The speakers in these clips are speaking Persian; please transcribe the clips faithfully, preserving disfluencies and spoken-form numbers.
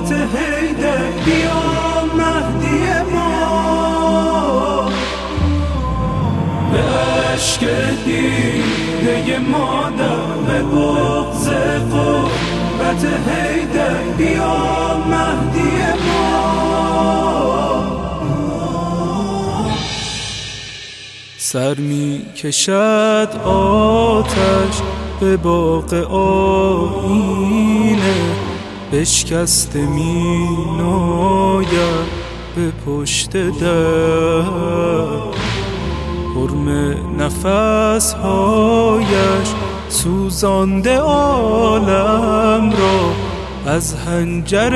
قربت حیدر بیا مهدی ما. به عشق دیده مادر به بغض قربت حیدر بیا مهدی ما. سر می کشد آتش به باغ آینه، بشکسته می ناید به پشت در. حرم نفس هایش سوزانده عالم را، از حنجر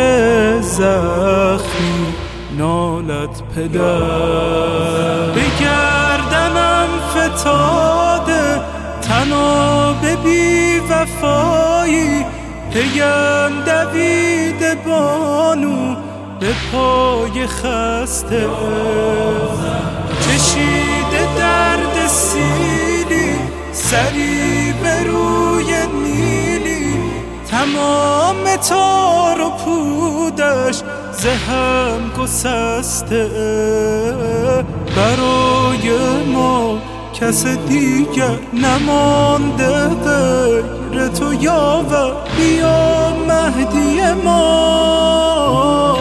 زخمی نالد پدر. به گردنم فتاده تناب بی وفایی، پیم دویده بانو به پای خسته. چشیده درد سیلی سری به روی نیلی، تمام تار و پودش زهم گسسته. برای ما کس دیگر نمانده غیر تو یاور بیا مهدی ما.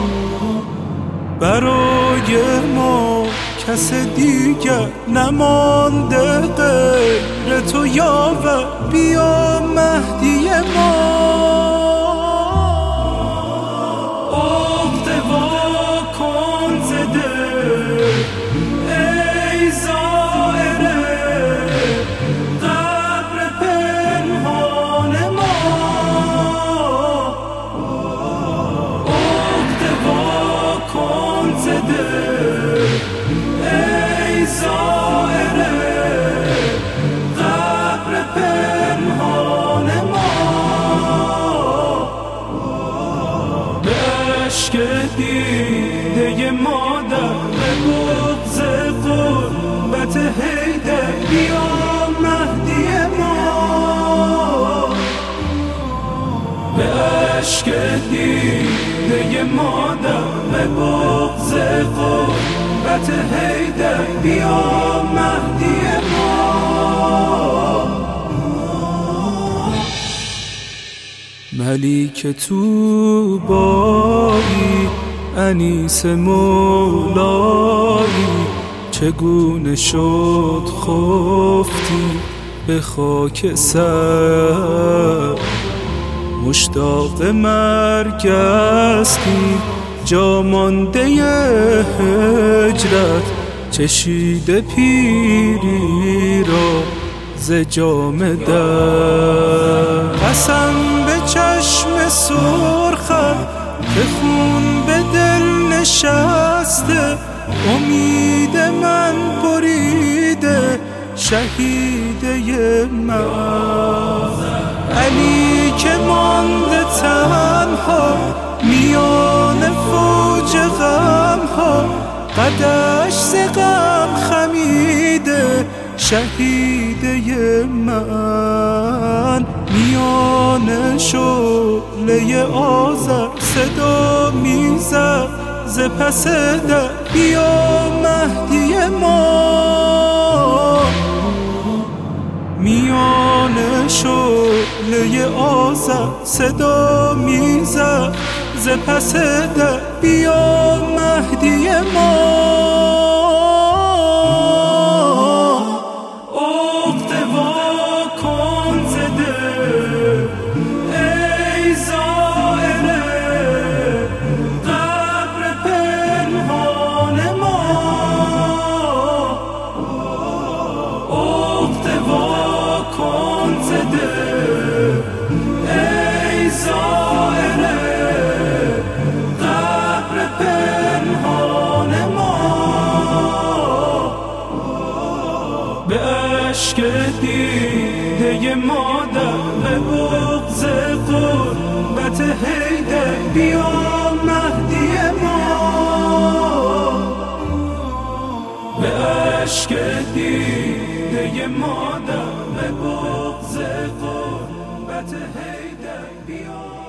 برای ما کس دیگر نمانده غیر تو یاور بیا مهدی ما. عشق دیده مادر به بغض قربت حیدر بیا مهدی ما. به عشق دیده مادر به بغض قربت حیدر بیا مهدی ما. ملیک طوبایی انیس مولایی، چگونه شد خفتی به خاک سر. مشتاق مرگ استی جا مانده هجرت، چشیده پیری را ز جام در. قسم به چشم سرخت که خون به دل نشسته، امید من بریده شهیده من. علی که مانده تنها میان فوج غم ها، قدش ز غم خمیده شهیده من. میان شعله آذر صدا میزد ز پس در بیا مهدی ما. میان شعله آذر صدا میزد ز پس در بیا مهدی ما. به عشق دیده مادر به بغض قربت حیدر بیا مهدی ما. به عشق دیده مادر به بغض قربت حیدر بیا